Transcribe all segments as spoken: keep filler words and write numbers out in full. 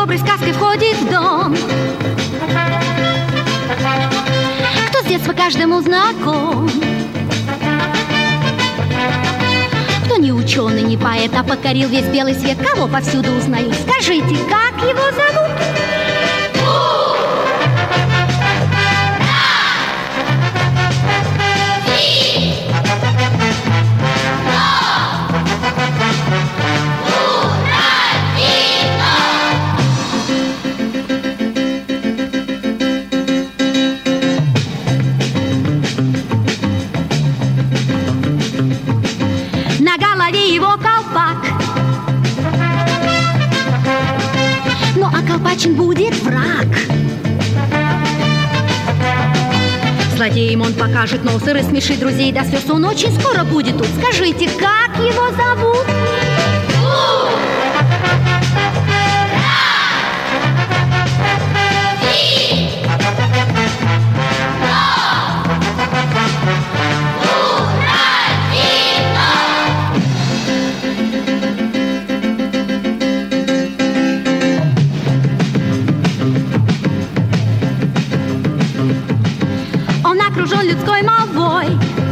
доброй сказкой входит в дом. Кто с детства каждому знаком, кто не ученый, не поэт, а покорил весь белый свет, кого повсюду узнают. Скажите, как его зовут? На голове его колпак, ну а колпачен будет враг. Злодеям он покажет нос и рассмешит друзей до слез. Он очень скоро будет тут. Скажите, как его зовут? Окружен людской молвой.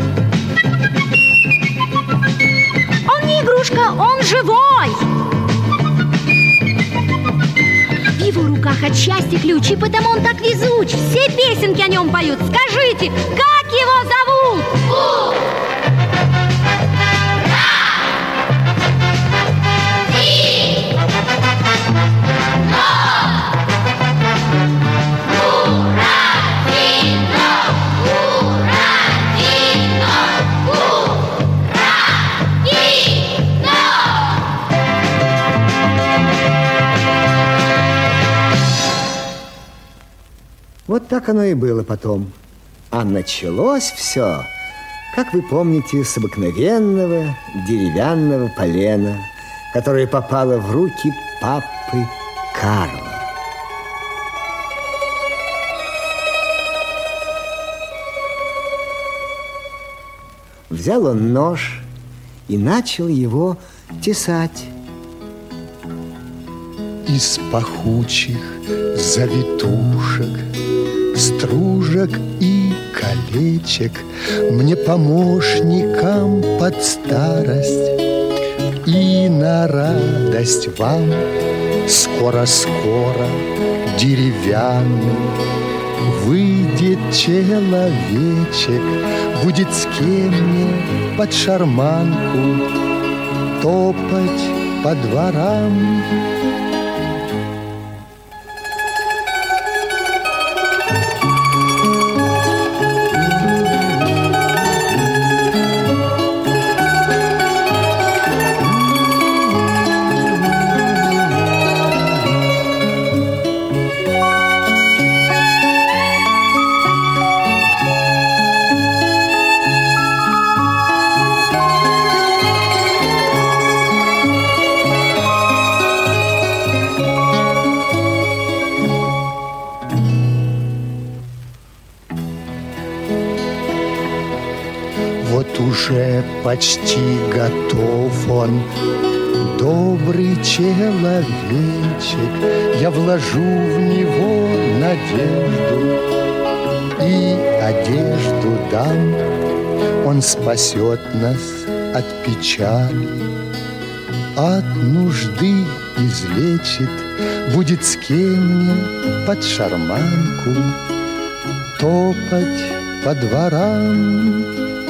Он не игрушка, он живой. В его руках от счастья ключи, потому он так везуч. Все песенки о нем поют. Скажите, как его зовут? Вот так оно и было потом. А началось все, как вы помните, с обыкновенного деревянного полена, которое попало в руки папы Карла. Взял он нож и начал его тесать. Из пахучих завитушек, стружек и колечек мне помощникам под старость и на радость вам скоро-скоро деревянный выйдет человечек, будет с кем мне под шарманку топать по дворам. Вот уже почти готов он, добрый человечек. Я вложу в него надежду и одежду дам. Он спасет нас от печали, от нужды излечит, будет с кем мне под шарманку топать по дворам.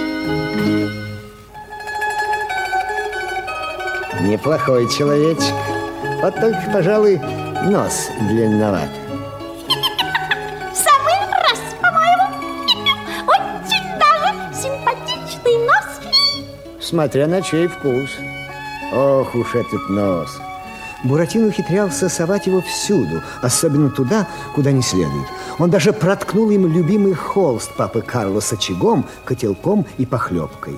Неплохой человечек. Вот только, пожалуй, нос длинноват. В самый раз, по-моему. Очень даже симпатичный нос. Смотря на чей вкус. Ох уж этот нос. Буратино ухитрялся совать его всюду, особенно туда, куда не следует. Он даже проткнул им любимый холст папы Карла с очагом, котелком и похлебкой.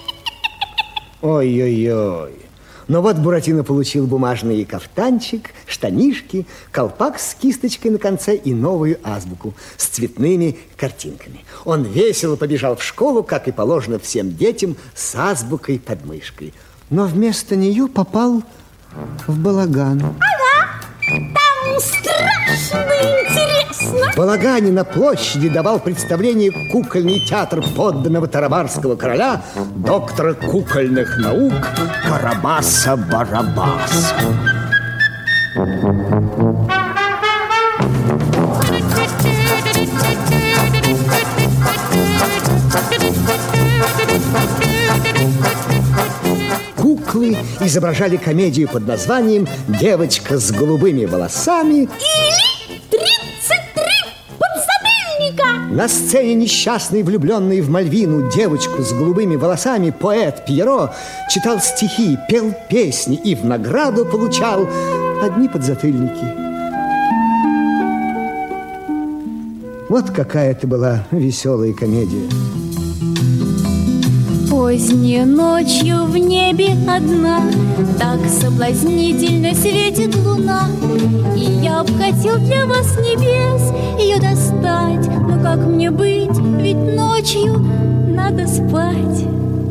Ой-ой-ой. Но вот Буратино получил бумажный кафтанчик, штанишки, колпак с кисточкой на конце и новую азбуку с цветными картинками. Он весело побежал в школу, как и положено всем детям, с азбукой под мышкой. Но вместо нее попал в балаган. Ага, там страшно интересно. В балагане на площади давал представление кукольный театр подданного тарабарского короля, доктора кукольных наук Карабаса-Барабаса. Куклы изображали комедию под названием «Девочка с голубыми волосами» или «тридцать три подзатыльника». На сцене несчастный, влюбленный в Мальвину девочку с голубыми волосами поэт Пьеро читал стихи, пел песни и в награду получал одни подзатыльники. Вот какая это была веселая комедия. Поздней ночью в небе одна так соблазнительно светит луна, и я б хотел для вас с небес ее достать, но как мне быть, ведь ночью надо спать.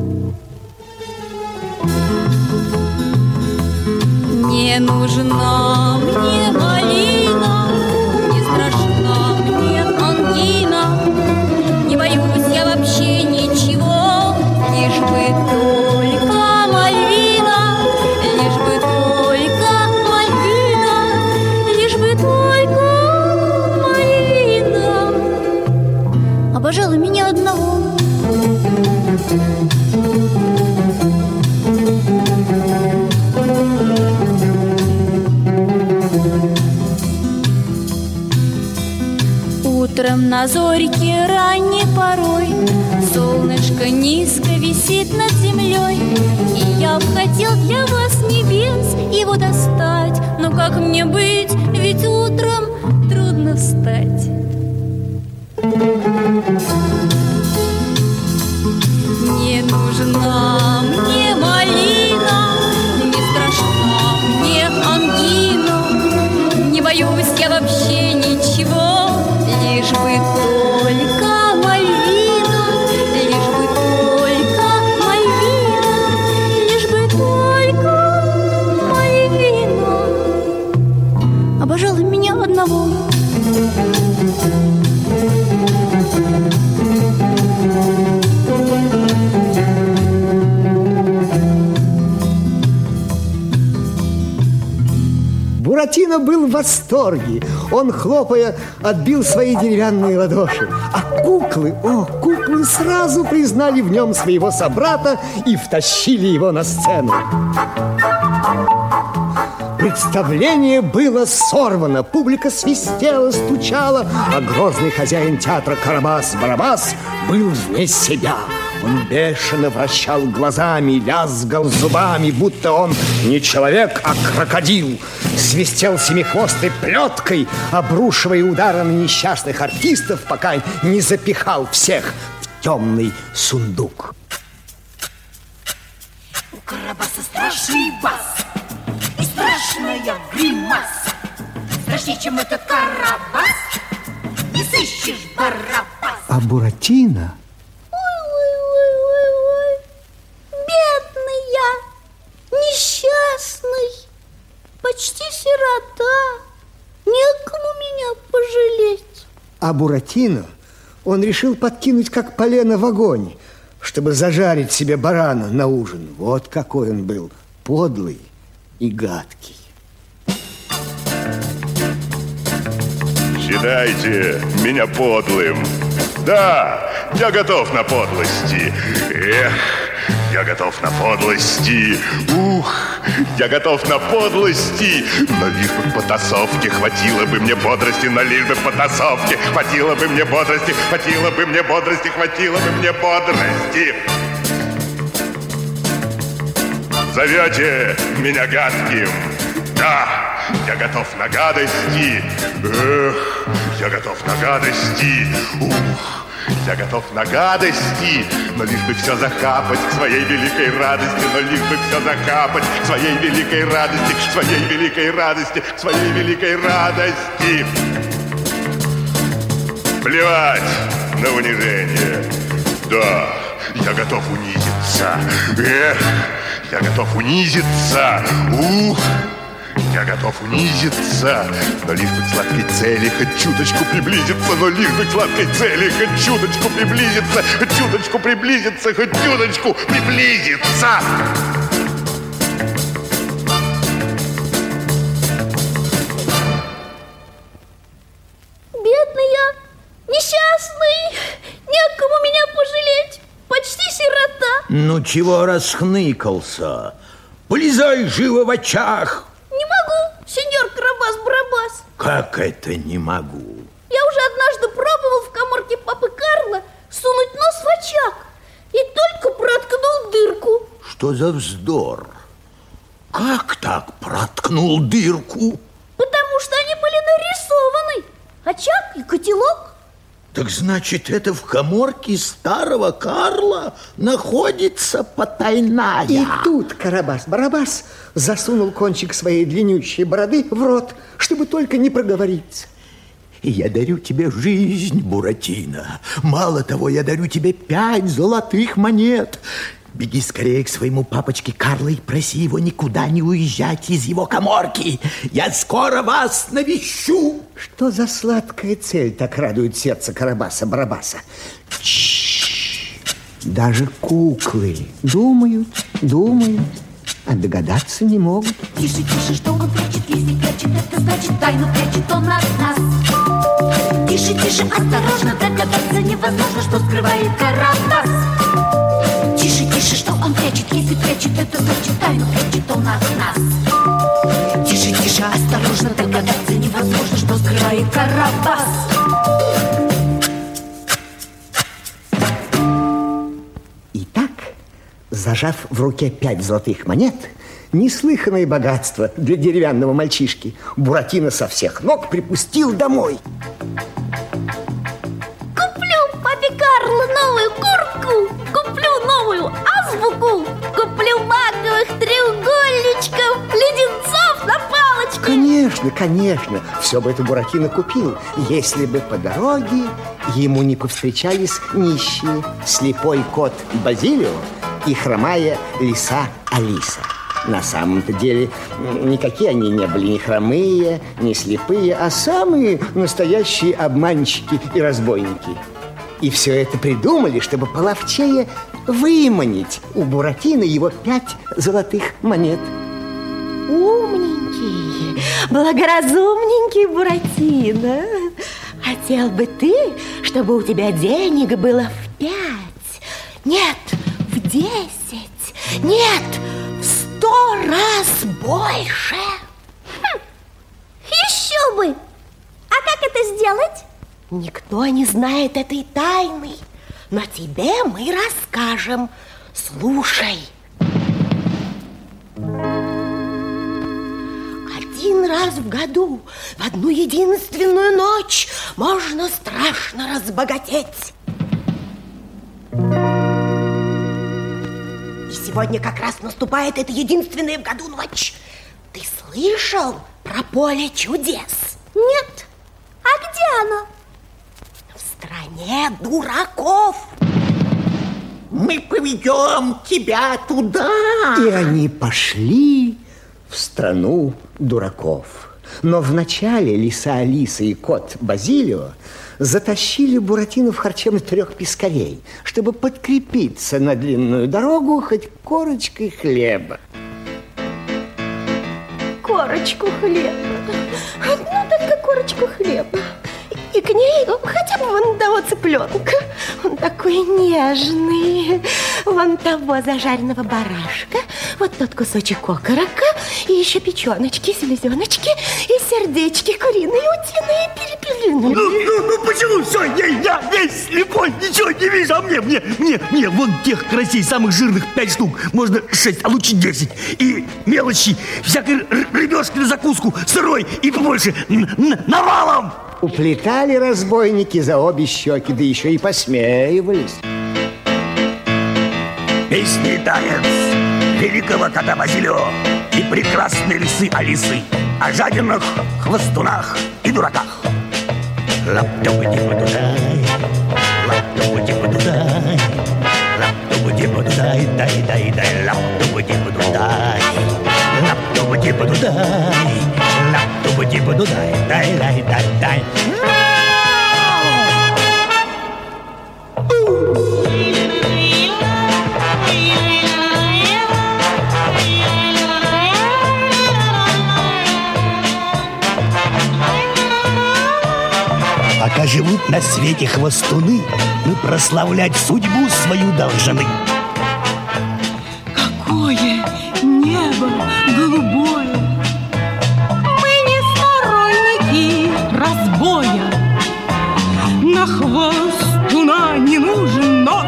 Не нужна мне малина, не страшна мне ангина, не боюсь я вообще ничего, лишь бы только Мальвина, лишь бы только Мальвина, лишь бы только Мальвина обожала меня одного. Утром на зорьке ранней порой солнышко низко висит над землей, и я б хотел для вас с небес его достать, но как мне быть, ведь утром трудно встать. Не нужна мне малина, не страшна мне ангина, не боюсь я вообще ничего, лишь бы только Мальвина, лишь бы только Мальвина, лишь бы только Мальвина обожала меня одного. Буратино был в восторге. Он, хлопая, отбил свои деревянные ладоши. А куклы, о, куклы сразу признали в нем своего собрата и втащили его на сцену. Представление было сорвано. Публика свистела, стучала, а грозный хозяин театра Карабас-Барабас был вне себя. Он бешено вращал глазами, лязгал зубами, будто он не человек, а крокодил. Свистел семихвостой плеткой, обрушивая удары на несчастных артистов, пока не запихал всех в темный сундук. У Карабаса страшный бас и страшная гримаса. Страшнее, чем этот Карабас, не сыщешь Барабас. А Буратино... Бедный я, несчастный, почти сирота, некому меня пожалеть. А Буратино, он решил подкинуть как полено в огонь, чтобы зажарить себе барана на ужин. Вот какой он был, подлый и гадкий. Считайте меня подлым. Да, я готов на подлости. Эх, я готов на подлости. Ух, я готов на подлости. Но лишь бы потасовки хватило бы мне бодрости, но лишь бы потасовки хватило бы мне бодрости, хватило бы мне бодрости, хватило бы мне бодрости. Зовете меня гадким? Да, я готов на гадости. Эх, я готов на гадости. Ух, я готов на гадости. Но лишь бы все закапать к своей великой радости. Но лишь бы все закапать к своей великой радости. К своей великой радости. К своей великой радости. Плевать на унижение. Да, я готов унизиться. Эх, я готов унизиться. Ух, Я готов унизиться, но лишь бы к сладкой цели хоть чуточку приблизиться, но лишь бы к сладкой цели хоть чуточку приблизиться, хоть чуточку приблизиться, хоть чуточку приблизиться. Бедный я, несчастный, некому меня пожалеть, почти сирота. Ну, чего расхныкался? Полезай живо в очаг. Не могу, сеньор Карабас-Барабас. Как это не могу? Я уже однажды пробовал в каморке папы Карла сунуть нос в очаг и только проткнул дырку. Что за вздор? Как так проткнул дырку? Потому что они были нарисованы. Очаг и котелок. Так значит, это в каморке старого Карла находится потайная. И тут Карабас-Барабас засунул кончик своей длиннющей бороды в рот, чтобы только не проговориться. Я дарю тебе жизнь, Буратино. Мало того, я дарю тебе пять золотых монет. Беги скорее к своему папочке Карло и проси его никуда не уезжать из его каморки. Я скоро вас навещу. Что за сладкая цель так радует сердце Карабаса-Барабаса? Даже куклы думают, думают, а догадаться не могут. Тише, тише, что он прячет, если прячет, это значит тайну прячет он от нас. Тише, тише, осторожно, догадаться невозможно, что скрывает Карабас. Тише, тише, что он прячет, если прячет, это значит тайну прячет он от нас. Тише, тише, осторожно, догадаться невозможно, что скрывает Карабас. Итак, зажав в руке пять золотых монет, неслыханное богатство для деревянного мальчишки, Буратино со всех ног припустил домой. Куплю папе Карло новую куртку, куплю новую азбуку, куплю маковых треугольничков, леденцов на палочке. Конечно, конечно, все бы это Буратино купил, если бы по дороге ему не повстречались нищие, слепой кот Базилио и хромая лиса Алиса. На самом-то деле никакие они не были ни хромые, ни слепые, а самые настоящие обманщики и разбойники. И все это придумали, чтобы половчее выманить у Буратино его пять золотых монет. Умненький, благоразумненький Буратино. Хотел бы ты, чтобы у тебя денег было в пять, нет, в десять, нет, в сто раз больше. Хм, еще бы! А как это сделать? Никто не знает этой тайны, но тебе мы расскажем. Слушай. Один раз в году, в одну единственную ночь, можно страшно разбогатеть. И сегодня как раз наступает эта единственная в году ночь. Ты слышал про поле чудес? Нет. А где оно? В стране дураков. Мы поведем тебя туда. И они пошли в страну дураков. Но вначале лиса Алиса и кот Базилио затащили Буратино в харчевню трех пескарей, чтобы подкрепиться на длинную дорогу хоть корочкой хлеба. Корочку хлеба. Одну только корочку хлеба. И к ней ну, хотя бы вон того цыпленка. Он такой нежный. Вон того зажаренного барашка. Вот тот кусочек окорока. И еще печеночки, селезеночки. И сердечки куриные, утиные, перепелиные. Ну, ну, ну почему все? Я, я весь слепой, ничего не вижу. А мне, мне, мне, мне вон тех карасей самых жирных пять штук. Можно шесть, а лучше десять. И мелочи, всякой рыбешки на закуску, сырой и побольше. Навалом! Уплетали разбойники за обе щеки, да еще и посмеивались. Песни и танец великого кота Базилио и прекрасной лисы Алисы о жадинах, хвостунах и дураках. Лап-топа-типа-тудай, лап-топа-типа-тудай, лап-топа-типа-тудай, дай-дай-дай, лап-топа-типа-тудай, лап-топа-типа-тудай. Лап-ту-ба-ди-ба-ду-дай, лап-ту-ба-ди-ба-ду-дай, дай-дай-дай-дай. Пока живут на свете хвостуны, мы прославлять судьбу свою должны. Какое небо голубое! Мы не сторонники разбоя. На хвостуна не нужен нож.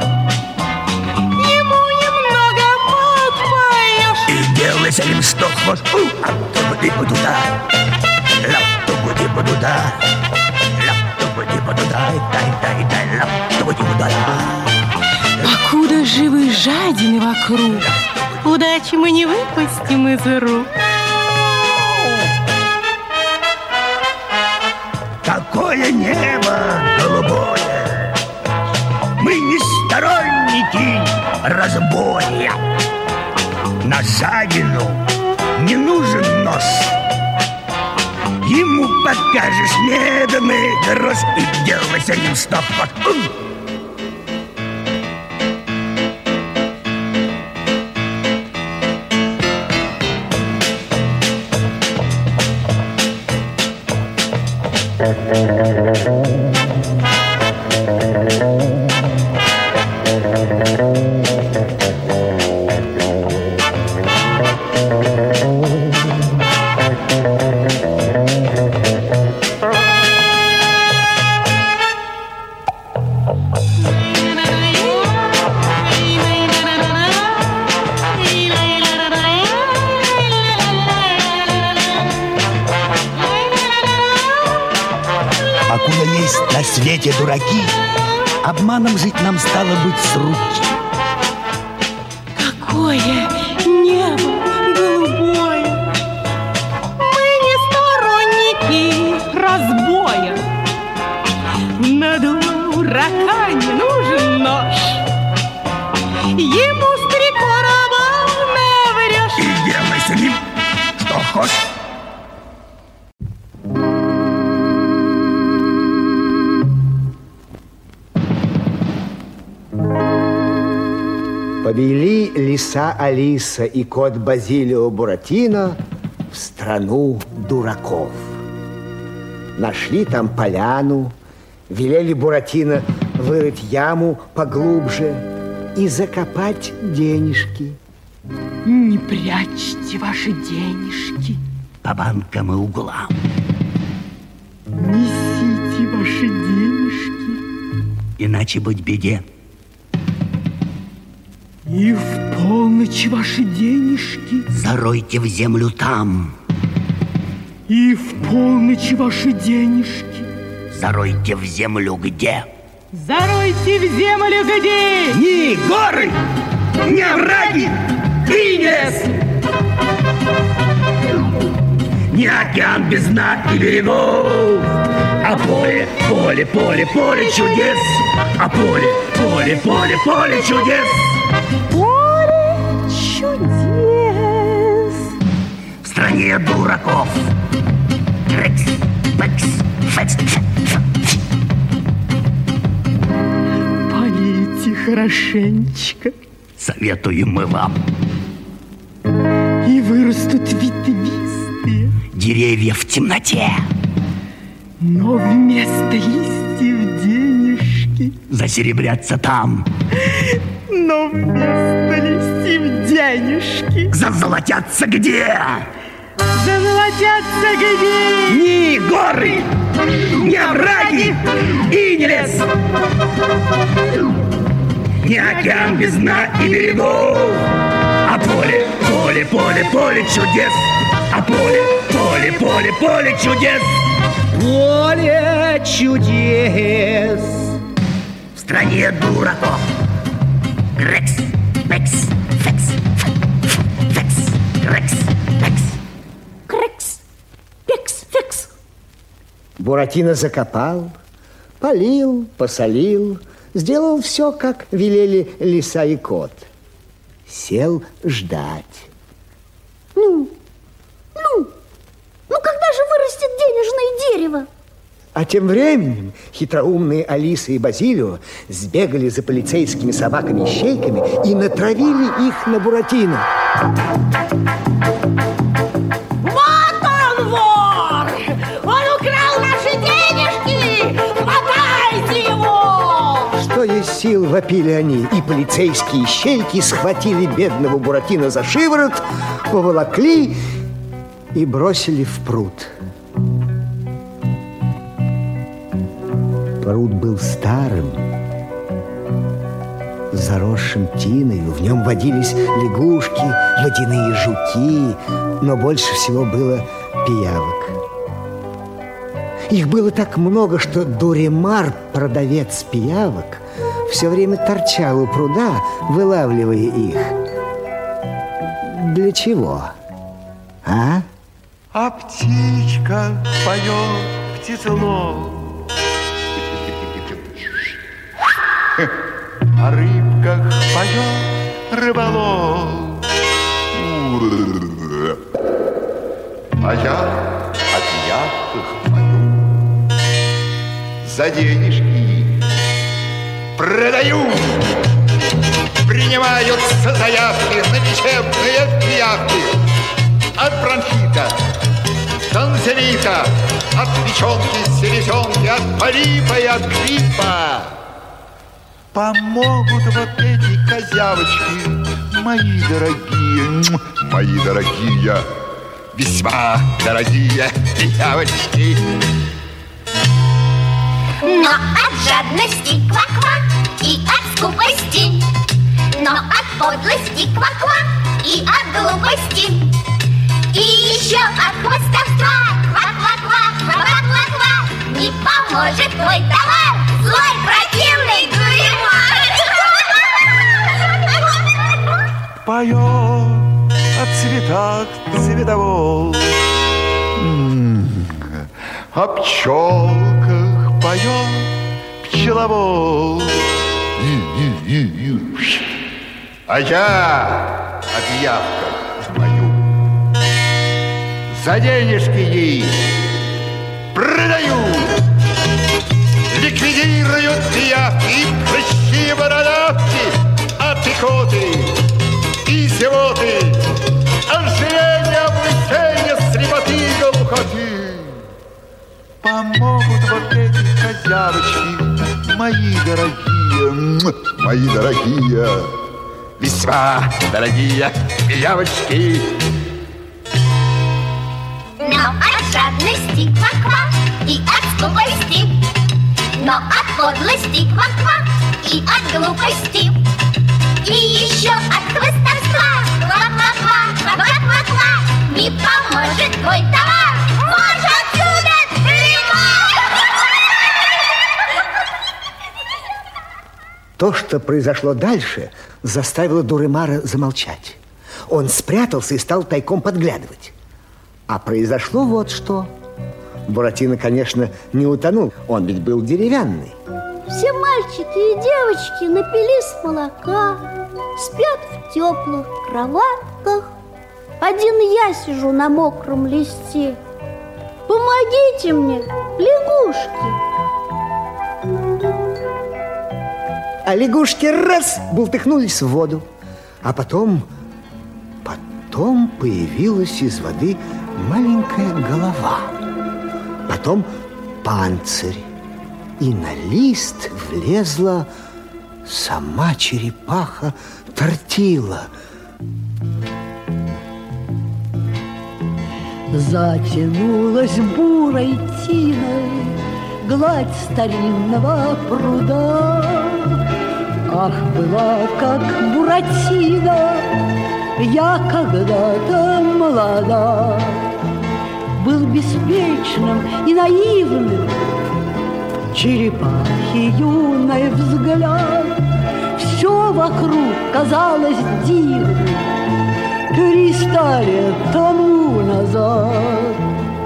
Ему немного подпоешь. И делай с ним что хочешь. Лап-ту-ба-ди-ба-ду-да, лап-ту-ба-ди-ба-ду-да. Покуда живы жадины вокруг, удачи мы не выпустим из рук. Какое небо голубое! Мы не сторонники разбоя. На жадину не нужен нож. Ему покажешь медный грош и делай с ним что хочешь. Покуда есть на свете дураки, обманом жить нам стало быть с руки. Какое небо голубое! Мы не сторонники разбоя. На дурака не нужен нож. Ему с три короба наврешь. И делай с ним что хочешь. Повели лиса Алиса и кот Базилио Буратино в страну дураков. Нашли там поляну, велели Буратино вырыть яму поглубже и закопать денежки. Не прячьте ваши денежки по банкам и углам. Несите ваши денежки, иначе быть беде. И в полночь ваши денежки заройте в землю там. И в полночь ваши денежки заройте в землю где? Заройте в землю где? Ни горы, ни овраги, и не лес, ни океан без дна и берегов, а поле, поле, поле, поле чудес, а поле, поле, поле, поле чудес. Поле чудес в стране дураков. Рекс, бекс, фекс, фекс. Полейте хорошенечко, советуем мы вам. И вырастут ветвистые деревья в темноте. Но вместо листьев денежки засеребрятся там. Но вместо листьев денежки зазолотятся где? Зазолотятся где? Ни горы, ни овраги и не лес, ни океан без дна и берегов, а поле, поле, поле, поле чудес, а поле, поле, поле, поле чудес. Поле чудес в стране дураков. Рекс, бекс, фекс, фекс, рекс, бекс. Крекс, пекс, фекс. Буратино закопал, полил, посолил, сделал все, как велели лиса и кот. Сел ждать. Ну, А тем временем хитроумные Алиса и Базилио сбегали за полицейскими собаками-ищейками и натравили их на Буратино. Вот он, вор! Он украл наши денежки! Хватайте его! Что есть сил, вопили они, и полицейские ищейки схватили бедного Буратино за шиворот, поволокли и бросили в пруд. Пруд был старым, заросшим тиною. В нем водились лягушки, водяные жуки, но больше всего было пиявок. Их было так много, что Дуремар, продавец пиявок, все время торчал у пруда, вылавливая их. Для чего? А? А птичка поет птицелов, о рыбках поет рыболов. А я о пиявках пою, за денежки продаю. Принимаются заявки на лечебные пиявки. От бронхита, танзелита, от печенки, селезенки, от полипа и от гриппа. Помогут вот эти козявочки, мои дорогие, мои дорогие, весьма дорогие пиявочки. Но от жадности ква-ква и от скупости, но от подлости ква-ква и от глупости, и еще от хвостовства ква-ква-ква, ква-ква-ква, не поможет твой товар, злой противный Дуремар. Поет о цветах цветовол, о пчелках поет пчеловол. А я о пиявках пою, за денежки ей продаю. Ликвидируют пиявки, прыщи и бородавки, от икоты и зевоты, ожирения, облысения, слепоты и глухоты. Помогут вот эти козявочки, мои дорогие, мои дорогие, весьма дорогие пиявочки. Но от жадности ква-ква и от скупости, но от подлости ква-ква и от глупости, и еще от хвостовства ква-ква-ква, ква-ква-ква, не поможет твой товар. Марш отсюда, Дуремар! То, что произошло дальше, заставило Дуремара замолчать. Он спрятался и стал тайком подглядывать. А произошло вот что. Буратино, конечно, не утонул. Он ведь был деревянный. Все мальчики и девочки напились молока, спят в теплых кроватках. Один я сижу на мокром листе. Помогите мне, лягушки. А лягушки раз бултыхнулись в воду. А потом, потом появилась из воды маленькая голова. Потом панцирь. И на лист влезла сама черепаха Тортила. Затянулась бурой тиной гладь старинного пруда. Ах, была как Буратино я когда-то молода. Был беспечным и наивным черепахи юный взгляд. Все вокруг казалось дивным триста лет тому назад.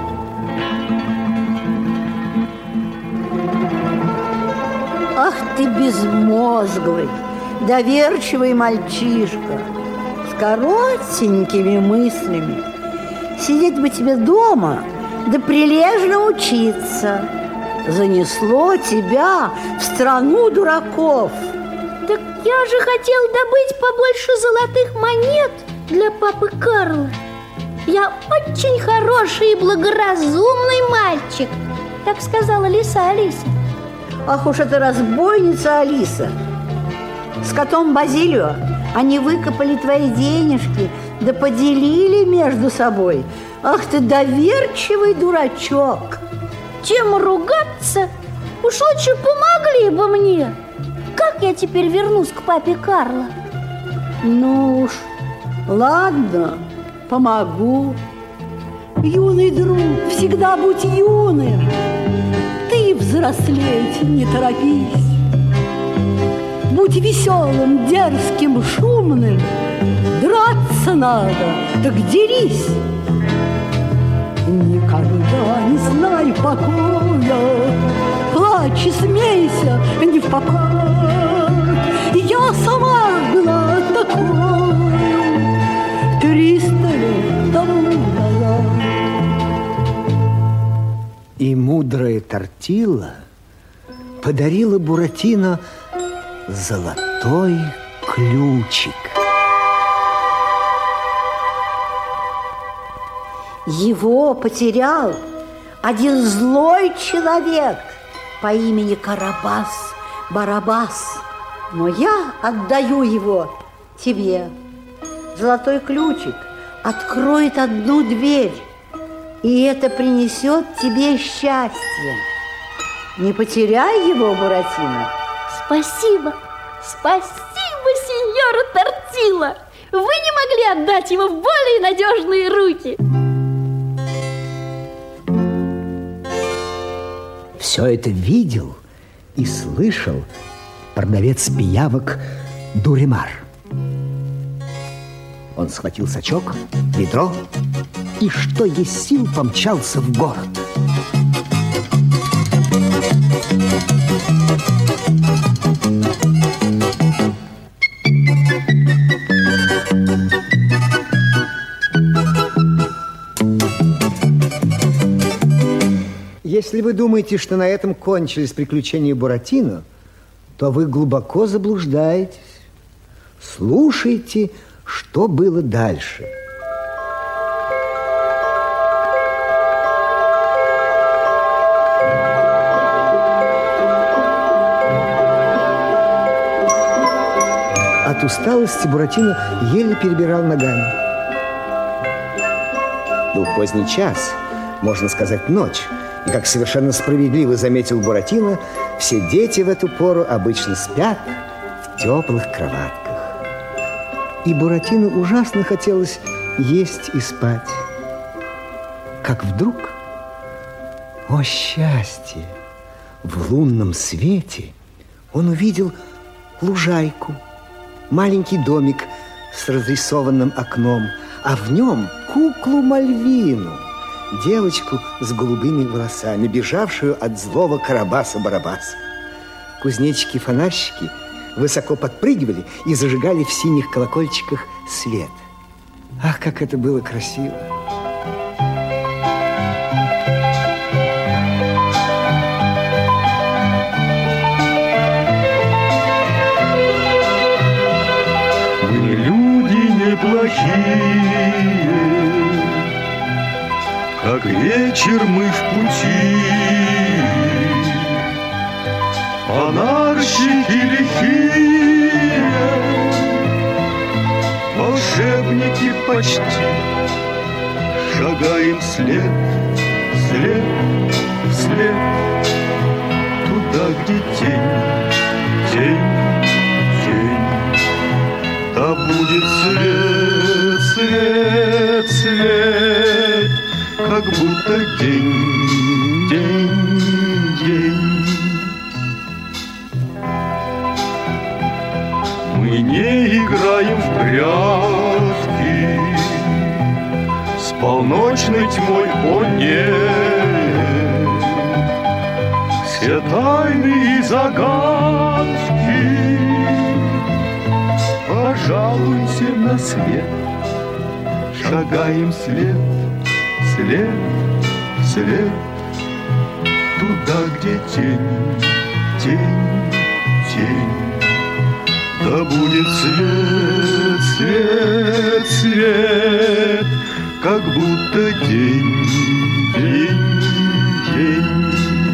Ах ты безмозглый, доверчивый мальчишка с коротенькими мыслями. Сидеть бы тебе дома, да прилежно учиться. занесло тебя в страну дураков. Так я же хотел добыть побольше золотых монет для папы Карла. Я очень хороший и благоразумный мальчик, так сказала лиса Алиса. Ах уж эта разбойница Алиса. С котом Базилио они выкопали твои денежки, да поделили между собой. Ах ты доверчивый дурачок. Чем ругаться? Уж лучше помогли бы мне. Как я теперь вернусь к папе Карла? Ну уж, ладно, помогу. Юный друг, всегда будь юным. Ты взрослеть не торопись. Будь веселым, дерзким, шумным. Драться надо, так дерись. Никогда не знай покоя. Плачь и смейся не в попад. Я сама была такой триста лет тому назад. И мудрая Тортила подарила Буратино золотой ключик. Его потерял один злой человек по имени Карабас-Барабас. Но я отдаю его тебе. Золотой ключик откроет одну дверь, и это принесет тебе счастье. Не потеряй его, Буратино. Спасибо, спасибо, сеньора Тортила. Вы не могли отдать его в более надежные руки. Все это видел и слышал продавец пиявок Дуремар. Он схватил сачок, ведро и, что есть сил, помчался в город. Если вы думаете, что на этом кончились приключения Буратино, то вы глубоко заблуждаетесь. Слушайте, что было дальше. От усталости Буратино еле перебирал ногами. Был поздний час, можно сказать, ночь. И, как совершенно справедливо заметил Буратино, все дети в эту пору обычно спят в теплых кроватках. И Буратино ужасно хотелось есть и спать. Как вдруг, о счастье, в лунном свете он увидел лужайку, маленький домик с разрисованным окном, а в нем куклу Мальвину, девочку с голубыми волосами, бежавшую от злого Карабаса-Барабаса. Кузнечики-фонарщики высоко подпрыгивали и зажигали в синих колокольчиках свет. Ах, как это было красиво! Мы люди неплохие, как вечер мы в пути, фонарщики лихие, волшебники почти, шагаем вслед, вслед, вслед, туда, где тень, тень, тень, да будет свет, свет, свет, как будто день, день, день. Мы не играем в прятки с полночной тьмой, о нет. Все тайны и загадки пожалуйте на свет. Шагаем вслед, вслед, вслед, туда, где тень, тень, тень. Да будет свет, свет, свет, как будто день, день, день.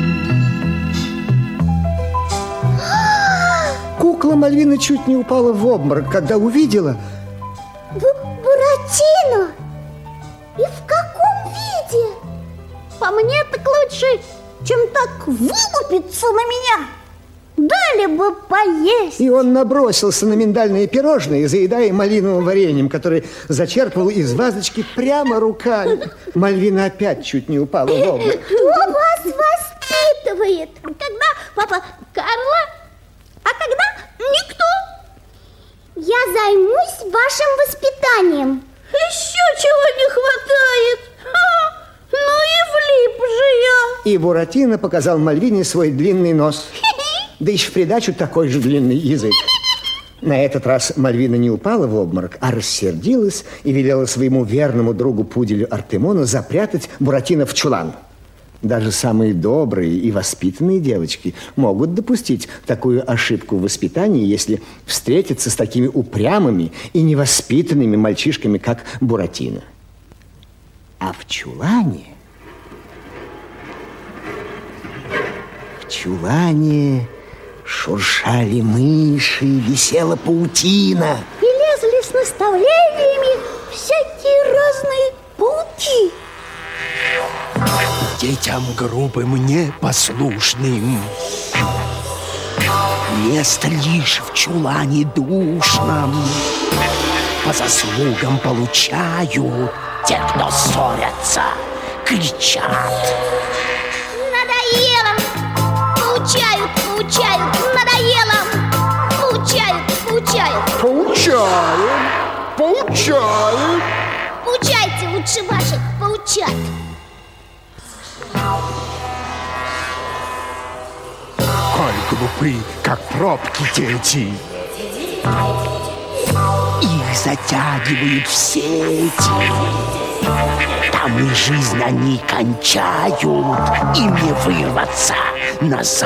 Кукла Мальвина чуть не упала в обморок, когда увидела... Буратино? И в каком виде? По мне так лучше, чем так вылупиться на меня. Дали бы поесть. И он набросился на миндальные пирожные, заедая малиновым вареньем, который зачерпывал из вазочки прямо руками. Мальвина опять чуть не упала в обморок. Кто вас воспитывает? Когда папа Карло, а когда никто. Я займусь вашим воспитанием. Еще чего не хватает. Ха, ну и влип же я. И Буратино показал Мальвине свой длинный нос. Да еще в придачу такой же длинный язык. На этот раз Мальвина не упала в обморок, а рассердилась и велела своему верному другу пуделю Артемону запрятать Буратино в чулан. Даже самые добрые и воспитанные девочки могут допустить такую ошибку в воспитании, если встретятся с такими упрямыми и невоспитанными мальчишками, как Буратино. А в чулане... В чулане шуршали мыши, висела паутина. И лезли с наставлениями всякие разные пауки. Детям грубым, непослушным место лишь в чулане душном. По заслугам получают те, кто ссорятся, кричат. Надоело! Поучают, поучают, надоело! Поучают, поучают. Поучаем, поучаем. Поучайте лучше ваших поучат. Коль глупы, как пробки дети, их затягивают в сети. Там и жизнь они кончают, им не вырваться назад.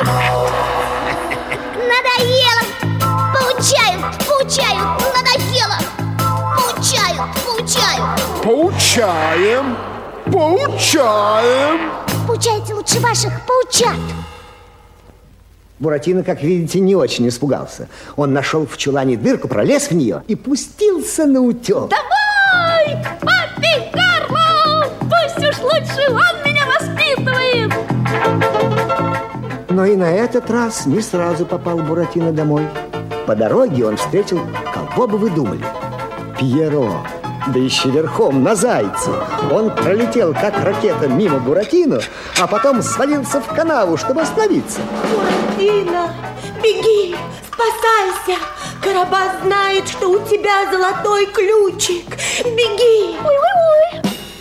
Надоело! Поучают, поучают, надоело! Поучают, поучают. Поучаем, поучаем. Поучайте лучше ваших поучат. Буратино, как видите, не очень испугался. Он нашел в чулане дырку, пролез в нее и пустился на утек. Давай, папе Карло! Пусть уж лучше он меня воспитывает! Но и на этот раз не сразу попал Буратино домой. По дороге он встретил, кого бы вы думали, Пьеро, да еще верхом на зайце. Он пролетел, как ракета, мимо Буратино, а потом свалился в канаву, чтобы остановиться. Буратино, беги, спасайся. Карабас знает, что у тебя золотой ключик. Беги. Ой-ой-ой.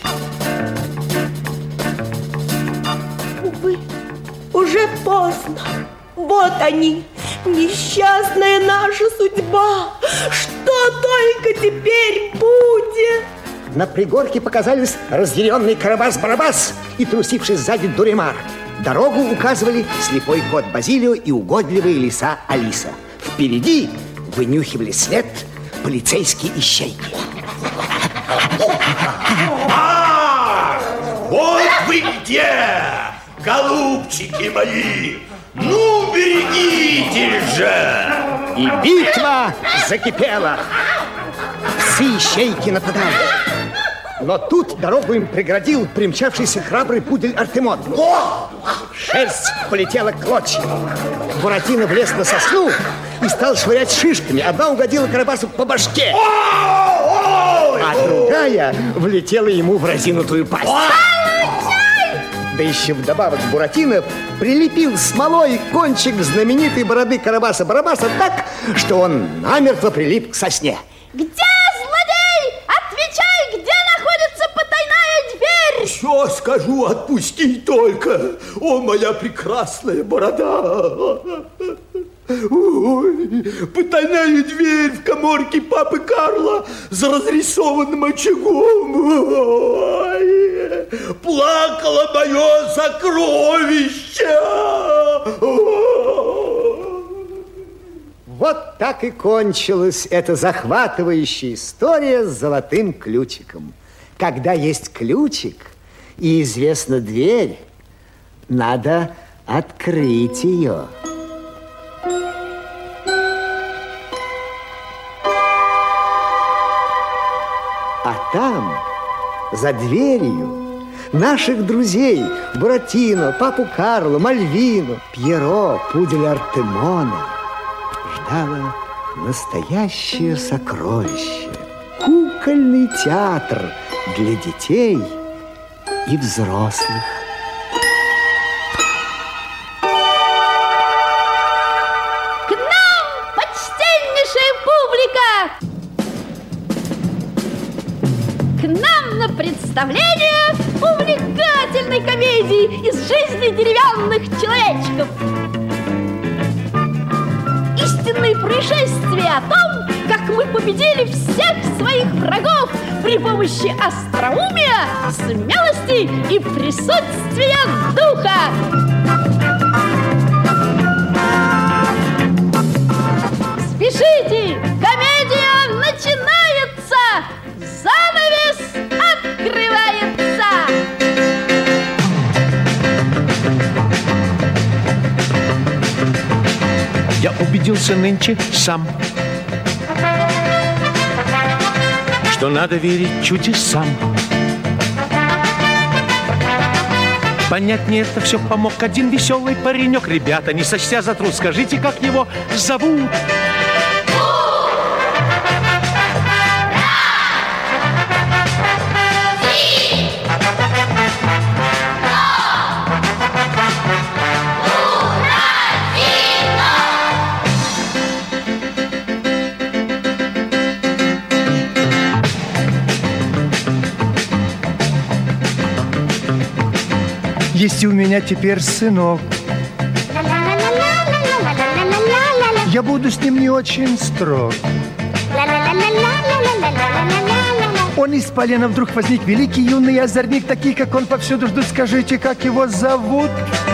Увы, уже поздно. Вот они, несчастная наша судьба. Что только теперь будет? На пригорке показались разъяренный Карабас-Барабас и трусивший сзади Дуремар. Дорогу указывали слепой кот Базилио и угодливая лиса Алиса. Впереди вынюхивали след полицейские ищейки. Ах, вот вы где, голубчики мои! Ну, берегитесь же! И битва закипела. Все ищейки нападали. Но тут дорогу им преградил примчавшийся храбрый пудель Артемон. Шерсть полетела клочья. Буратино влез на сосну и стал швырять шишками. Одна угодила Карабасу по башке, а другая влетела ему в разинутую пасть. Да еще вдобавок Буратино прилепил смолой кончик знаменитой бороды Карабаса-Барабаса так, что он намертво прилип к сосне. Где злодей? Отвечай, где находится потайная дверь? Что скажу, отпусти только. О, моя прекрасная борода. Ой, потайная дверь в каморке папы Карло за разрисованным очагом. Ой. плакало мое сокровище. Вот так и кончилась эта захватывающая история с золотым ключиком. Когда есть ключик и известна дверь, надо открыть ее. А там, за дверью, наших друзей Буратино, папу Карло, Мальвину, Пьеро, пуделя Артемона ждало настоящее сокровище. Кукольный театр для детей и взрослых. К нам, почтеннейшая публика! К нам на представление увлекательной комедии из жизни деревянных человечков. Истинные происшествия о том, как мы победили всех своих врагов при помощи остроумия, смелости и присутствия духа. Спешите! Комедия начинается! Занавес открывается! Я убедился нынче сам, что надо верить чудесам. Понять мне это все помог один веселый паренек. Ребята, не сочтя за труд, скажите, как его зовут? Есть у меня теперь сынок. Я буду с ним не очень строг. Он из полена вдруг возник великий юный озорник, такие, как он, повсюду ждут. Скажите, как его зовут?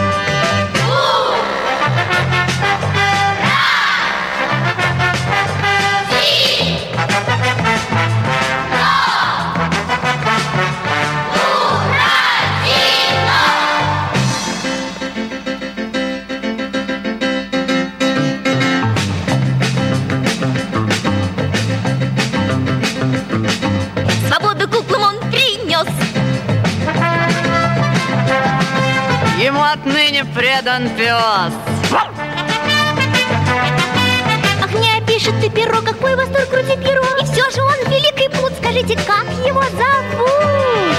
Ему отныне предан пес. Ах, не опишет ты перо, какой восторг крути перо. И все же он великий плут. Скажите, как его зовут?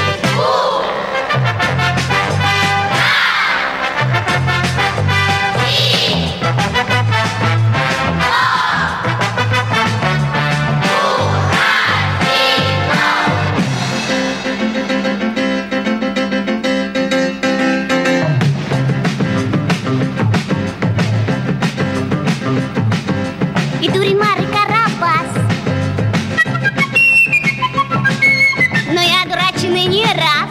И Дуримар, и Карабас. Но я дураченый не раз.